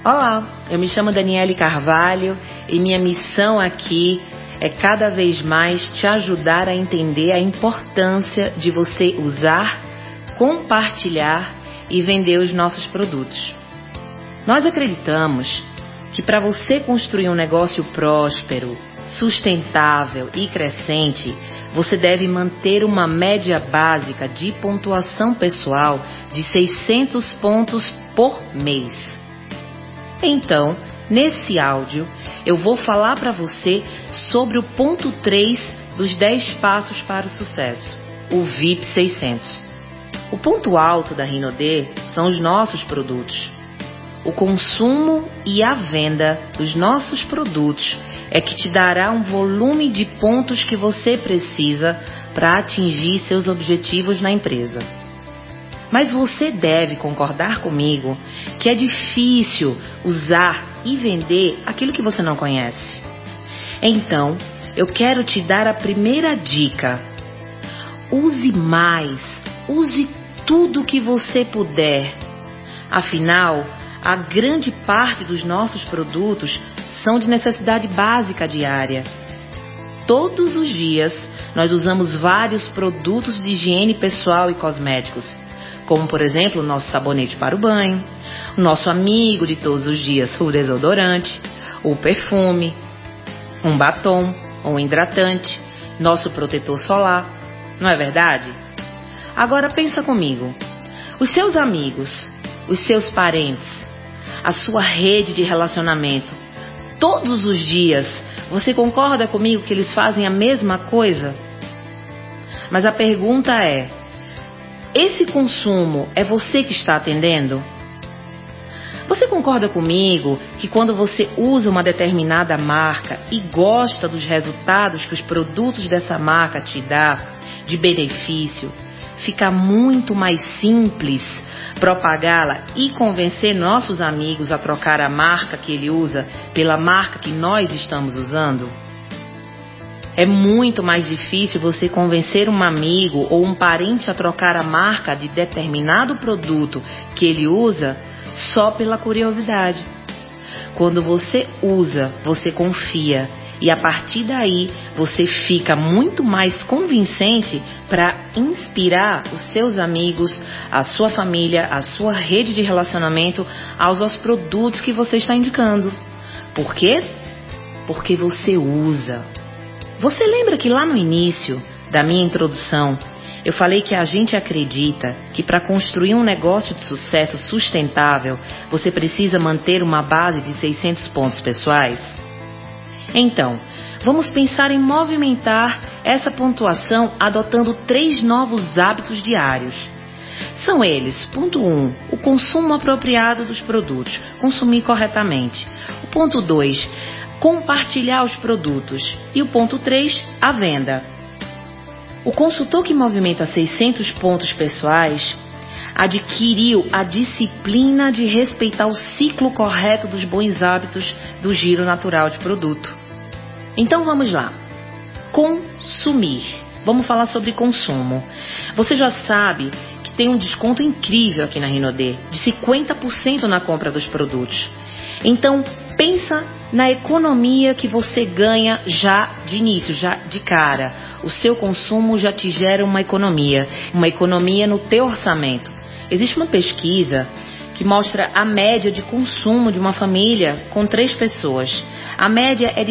Olá, eu me chamo Daniele Carvalho e minha missão aqui é cada vez mais te ajudar a entender a importância de você usar, compartilhar e vender os nossos produtos. Nós acreditamos que para você construir um negócio próspero, sustentável e crescente, você deve manter uma média básica de pontuação pessoal de 600 pontos por mês. Então, nesse áudio, eu vou falar para você sobre o ponto 3 dos 10 passos para o sucesso, o VIP 600. O ponto alto da Rinode são os nossos produtos. O consumo e a venda dos nossos produtos é que te dará um volume de pontos que você precisa para atingir seus objetivos na empresa. Mas você deve concordar comigo que é difícil usar e vender aquilo que você não conhece. Então, eu quero te dar a primeira dica. Use mais, use tudo que você puder. Afinal, a grande parte dos nossos produtos são de necessidade básica diária. Todos os dias, nós usamos vários produtos de higiene pessoal e cosméticos, como, por exemplo, o nosso sabonete para o banho, o nosso amigo de todos os dias, o desodorante, o perfume, um batom, um hidratante, nosso protetor solar. Não é verdade? Agora pensa comigo. Os seus amigos, os seus parentes, a sua rede de relacionamento, todos os dias, você concorda comigo que eles fazem a mesma coisa? Mas a pergunta é: esse consumo é você que está atendendo? Você concorda comigo que quando você usa uma determinada marca e gosta dos resultados que os produtos dessa marca te dão de benefício, fica muito mais simples propagá-la e convencer nossos amigos a trocar a marca que ele usa pela marca que nós estamos usando? É muito mais difícil você convencer um amigo ou um parente a trocar a marca de determinado produto que ele usa só pela curiosidade. Quando você usa, você confia e a partir daí você fica muito mais convincente para inspirar os seus amigos, a sua família, a sua rede de relacionamento aos produtos que você está indicando. Por quê? Porque você usa. Você lembra que lá no início da minha introdução, eu falei que a gente acredita que para construir um negócio de sucesso sustentável, você precisa manter uma base de 600 pontos pessoais? Então, vamos pensar em movimentar essa pontuação adotando 3 novos hábitos diários. São eles: ponto 1, o consumo apropriado dos produtos, consumir corretamente. O ponto 2, compartilhar os produtos. E o ponto 3, a venda. O consultor que movimenta 600 pontos pessoais adquiriu a disciplina de respeitar o ciclo correto dos bons hábitos do giro natural de produto. Então vamos lá. Consumir. Vamos falar sobre consumo. Você já sabe que tem um desconto incrível aqui na Rinode, de 50% na compra dos produtos. Então, pensa na economia que você ganha já de início, já de cara. O seu consumo já te gera uma economia no teu orçamento. Existe uma pesquisa que mostra a média de consumo de uma família com 3 pessoas. A média é de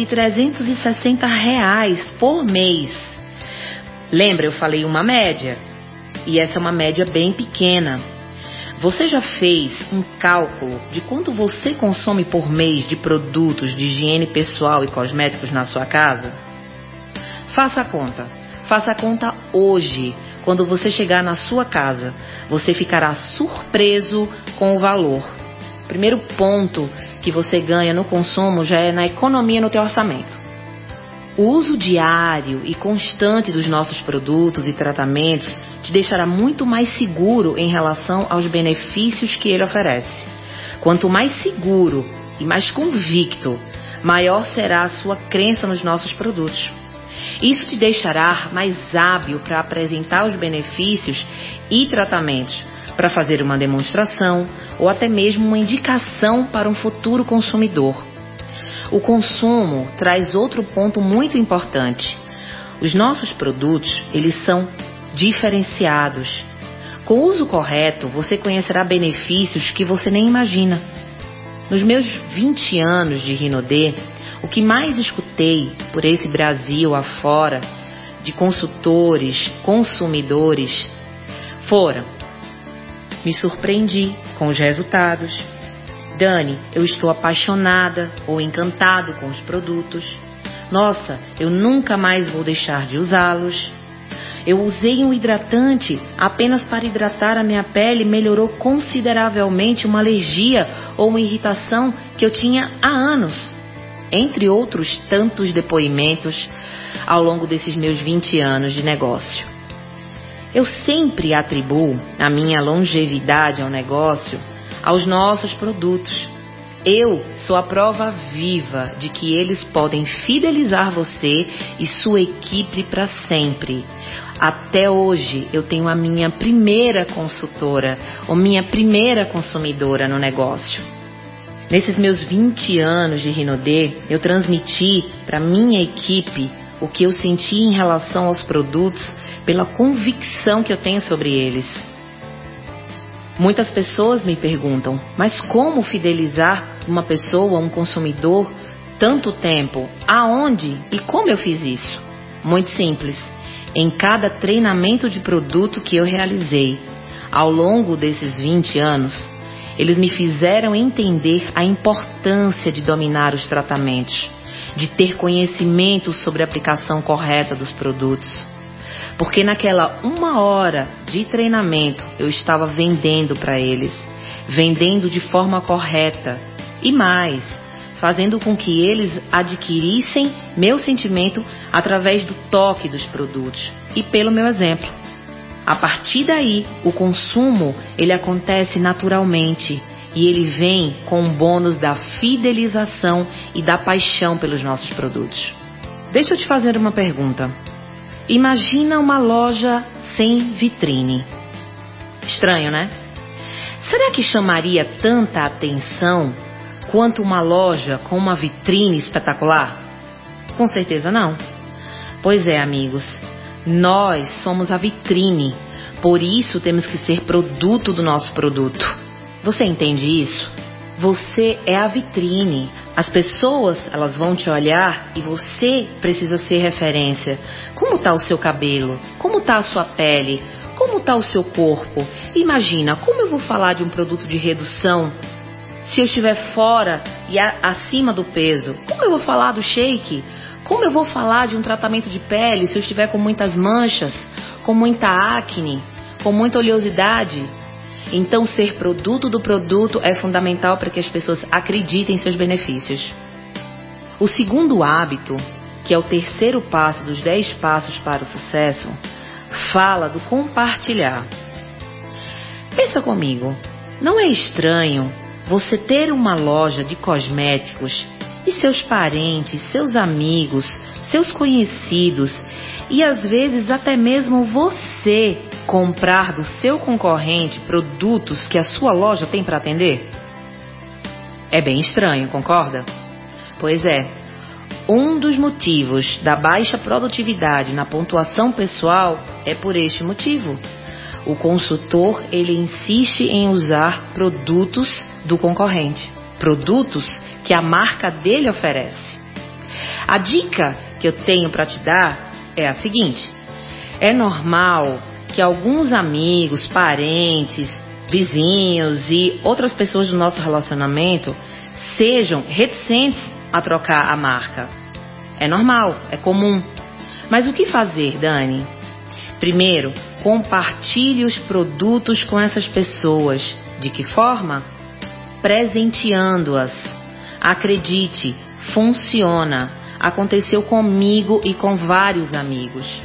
R$360 por mês. Lembra, eu falei uma média? E essa é uma média bem pequena. Você já fez um cálculo de quanto você consome por mês de produtos de higiene pessoal e cosméticos na sua casa? Faça a conta. Faça a conta hoje. Quando você chegar na sua casa, você ficará surpreso com o valor. Primeiro ponto que você ganha no consumo já é na economia no teu orçamento. O uso diário e constante dos nossos produtos e tratamentos te deixará muito mais seguro em relação aos benefícios que ele oferece. Quanto mais seguro e mais convicto, maior será a sua crença nos nossos produtos. Isso te deixará mais hábil para apresentar os benefícios e tratamentos, para fazer uma demonstração ou até mesmo uma indicação para um futuro consumidor. O consumo traz outro ponto muito importante. Os nossos produtos, eles são diferenciados. Com o uso correto, você conhecerá benefícios que você nem imagina. Nos meus 20 anos de Rinodê, o que mais escutei por esse Brasil afora, de consultores, consumidores, foram: me surpreendi com os resultados. Dani, eu estou apaixonada ou encantado com os produtos. Nossa, eu nunca mais vou deixar de usá-los. Eu usei um hidratante apenas para hidratar a minha pele e melhorou consideravelmente uma alergia ou uma irritação que eu tinha há anos. Entre outros tantos depoimentos ao longo desses meus 20 anos de negócio. Eu sempre atribuo a minha longevidade ao negócio aos nossos produtos. Eu sou a prova viva de que eles podem fidelizar você e sua equipe para sempre. Até hoje eu tenho a minha primeira consultora, ou minha primeira consumidora no negócio. Nesses meus 20 anos de Rinodê, eu transmiti para minha equipe o que eu senti em relação aos produtos pela convicção que eu tenho sobre eles. Muitas pessoas me perguntam, mas como fidelizar uma pessoa, um consumidor, tanto tempo? Aonde e como eu fiz isso? Muito simples. Em cada treinamento de produto que eu realizei ao longo desses 20 anos, eles me fizeram entender a importância de dominar os tratamentos, de ter conhecimento sobre a aplicação correta dos produtos. Porque naquela 1 hora de treinamento eu estava vendendo para eles, vendendo de forma correta e mais, fazendo com que eles adquirissem meu sentimento através do toque dos produtos e pelo meu exemplo. A partir daí, o consumo ele acontece naturalmente e ele vem com o bônus da fidelização e da paixão pelos nossos produtos. Deixa eu te fazer uma pergunta. Imagina uma loja sem vitrine. Estranho, né? Será que chamaria tanta atenção quanto uma loja com uma vitrine espetacular? Com certeza não. Pois é, amigos, nós somos a vitrine, por isso temos que ser produto do nosso produto. Você entende isso? Você é a vitrine. As pessoas, elas vão te olhar e você precisa ser referência. Como está o seu cabelo? Como está a sua pele? Como está o seu corpo? Imagina, como eu vou falar de um produto de redução se eu estiver fora e acima do peso? Como eu vou falar do shake? Como eu vou falar de um tratamento de pele se eu estiver com muitas manchas, com muita acne, com muita oleosidade? Então, ser produto do produto é fundamental para que as pessoas acreditem em seus benefícios. O segundo hábito, que é o terceiro passo dos 10 passos para o sucesso, fala do compartilhar. Pensa comigo, não é estranho você ter uma loja de cosméticos e seus parentes, seus amigos, seus conhecidos e às vezes até mesmo você comprar do seu concorrente produtos que a sua loja tem para atender? É bem estranho, concorda? Pois é, um dos motivos da baixa produtividade na pontuação pessoal é por este motivo. O consultor, ele insiste em usar produtos do concorrente, produtos que a marca dele oferece. A dica que eu tenho para te dar é a seguinte: é normal que alguns amigos, parentes, vizinhos e outras pessoas do nosso relacionamento sejam reticentes a trocar a marca. É normal, é comum. Mas o que fazer, Dani? Primeiro, compartilhe os produtos com essas pessoas. De que forma? Presenteando-as. Acredite, funciona. Aconteceu comigo e com vários amigos.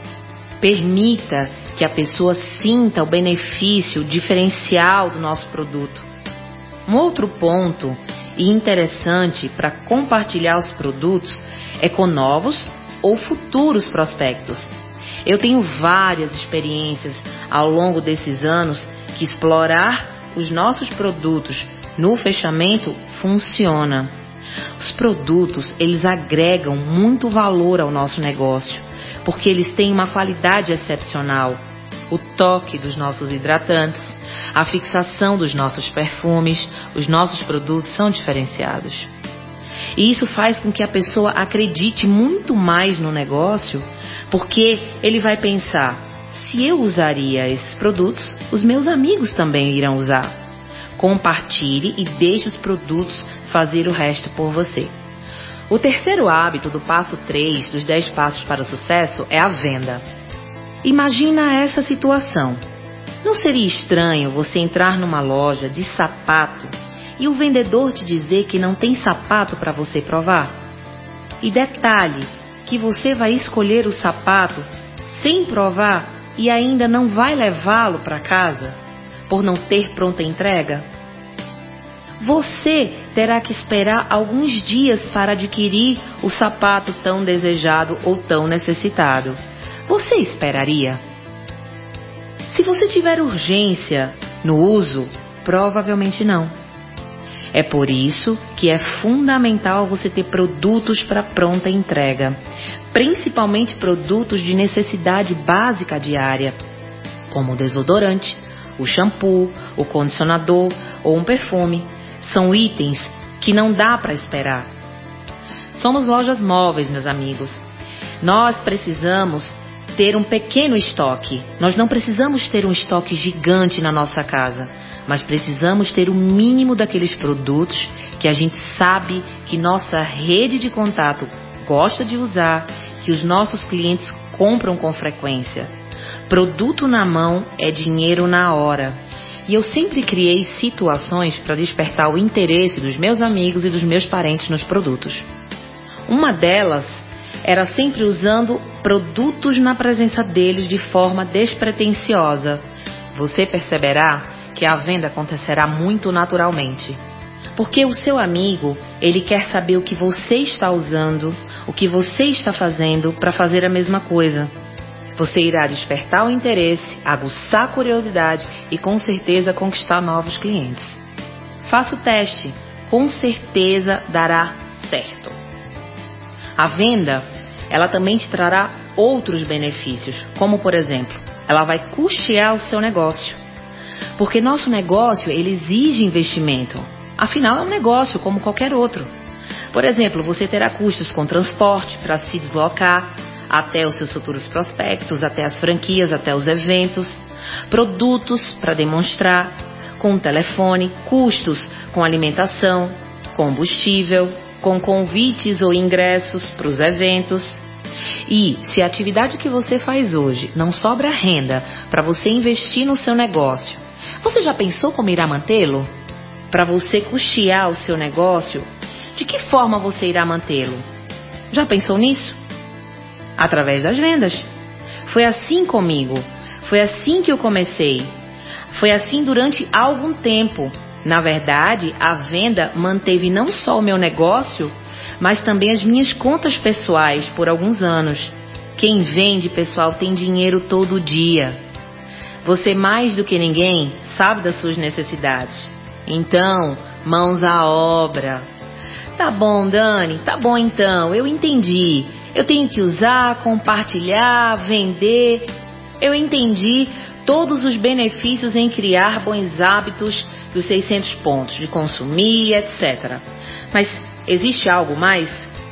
Permita que a pessoa sinta o benefício diferencial do nosso produto. Um outro ponto e interessante para compartilhar os produtos é com novos ou futuros prospectos. Eu tenho várias experiências ao longo desses anos que explorar os nossos produtos no fechamento funciona. Os produtos, eles agregam muito valor ao nosso negócio, porque eles têm uma qualidade excepcional. O toque dos nossos hidratantes, a fixação dos nossos perfumes, os nossos produtos são diferenciados. E isso faz com que a pessoa acredite muito mais no negócio, porque ele vai pensar: se eu usaria esses produtos, os meus amigos também irão usar. Compartilhe e deixe os produtos fazer o resto por você. O terceiro hábito do passo 3 dos 10 passos para o sucesso é a venda. Imagina essa situação. Não seria estranho você entrar numa loja de sapato e o vendedor te dizer que não tem sapato para você provar? E detalhe, que você vai escolher o sapato sem provar e ainda não vai levá-lo para casa, por não ter pronta entrega? Você terá que esperar alguns dias para adquirir o sapato tão desejado ou tão necessitado. Você esperaria? Se você tiver urgência no uso, provavelmente não. É por isso que é fundamental você ter produtos para pronta entrega, principalmente produtos de necessidade básica diária, como o desodorante, o shampoo, o condicionador ou um perfume. São itens que não dá para esperar. Somos lojas móveis, meus amigos. Nós precisamos ter um pequeno estoque. Nós não precisamos ter um estoque gigante na nossa casa, mas precisamos ter o mínimo daqueles produtos que a gente sabe que nossa rede de contato gosta de usar, que os nossos clientes compram com frequência. Produto na mão é dinheiro na hora. E eu sempre criei situações para despertar o interesse dos meus amigos e dos meus parentes nos produtos. Uma delas era sempre usando produtos na presença deles de forma despretensiosa. Você perceberá que a venda acontecerá muito naturalmente. Porque o seu amigo, ele quer saber o que você está usando, o que você está fazendo para fazer a mesma coisa. Você irá despertar o interesse, aguçar a curiosidade e com certeza conquistar novos clientes. Faça o teste, com certeza dará certo. A venda, ela também te trará outros benefícios, como por exemplo, ela vai custear o seu negócio. Porque nosso negócio, ele exige investimento. Afinal, é um negócio como qualquer outro. Por exemplo, você terá custos com transporte para se deslocar até os seus futuros prospectos, até as franquias, até os eventos, produtos para demonstrar, com telefone, custos com alimentação, combustível, com convites ou ingressos para os eventos. E se a atividade que você faz hoje não sobra renda para você investir no seu negócio, você já pensou como irá mantê-lo? Para você custear o seu negócio, de que forma você irá mantê-lo? Já pensou nisso? Através das vendas. Foi assim comigo. Foi assim que eu comecei. Foi assim durante algum tempo. Na verdade, a venda manteve não só o meu negócio, mas também as minhas contas pessoais por alguns anos. Quem vende, pessoal, tem dinheiro todo dia. Você, mais do que ninguém, sabe das suas necessidades. Então, mãos à obra. Tá bom, Dani, tá bom então, eu entendi. Eu tenho que usar, compartilhar, vender. Eu entendi todos os benefícios em criar bons hábitos dos 600 pontos, de consumir, etc. Mas existe algo mais?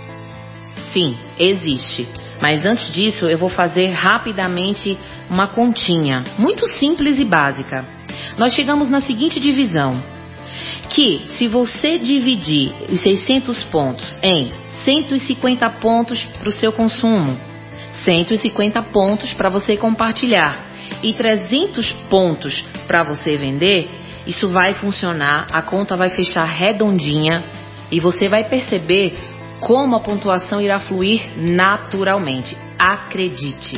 Sim, existe. Mas antes disso, eu vou fazer rapidamente uma continha, muito simples e básica. Nós chegamos na seguinte divisão, que se você dividir os 600 pontos em 150 pontos para o seu consumo, 150 pontos para você compartilhar e 300 pontos para você vender, isso vai funcionar, a conta vai fechar redondinha e você vai perceber como a pontuação irá fluir naturalmente. Acredite.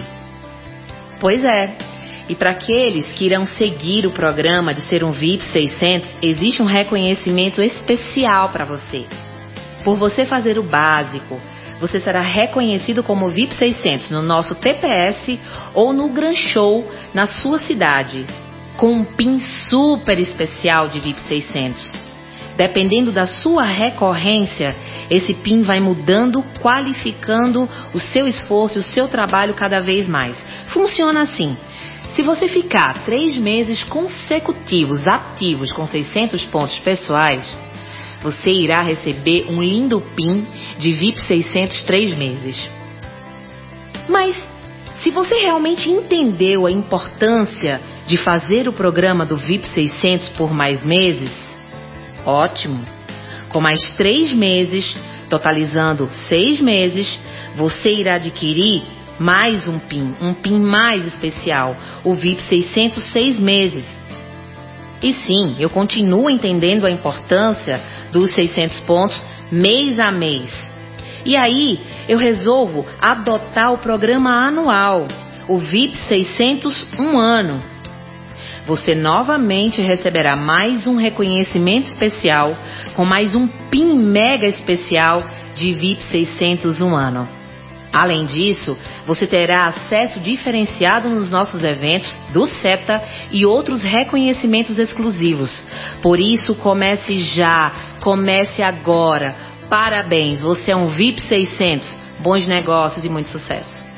Pois é. E para aqueles que irão seguir o programa de ser um VIP 600, existe um reconhecimento especial para você. Por você fazer o básico, você será reconhecido como VIP 600 no nosso TPS ou no Gran Show na sua cidade. com um PIN super especial de VIP 600. Dependendo da sua recorrência, esse PIN vai mudando, qualificando o seu esforço e o seu trabalho cada vez mais. Funciona assim. Se você ficar 3 meses consecutivos ativos com 600 pontos pessoais, você irá receber um lindo PIN de VIP 600 3 meses. Mas, se você realmente entendeu a importância de fazer o programa do VIP 600 por mais meses, ótimo! Com mais 3 meses, totalizando 6 meses, você irá adquirir mais um PIN mais especial, o VIP 600 6 meses. E sim, eu continuo entendendo a importância dos 600 pontos mês a mês. E aí, eu resolvo adotar o programa anual, o VIP 600 um ano. Você novamente receberá mais um reconhecimento especial, com mais um PIN mega especial de VIP 600 um ano. Além disso, você terá acesso diferenciado nos nossos eventos do SETA e outros reconhecimentos exclusivos. Por isso, comece já, comece agora. Parabéns, você é um VIP 600. Bons negócios e muito sucesso.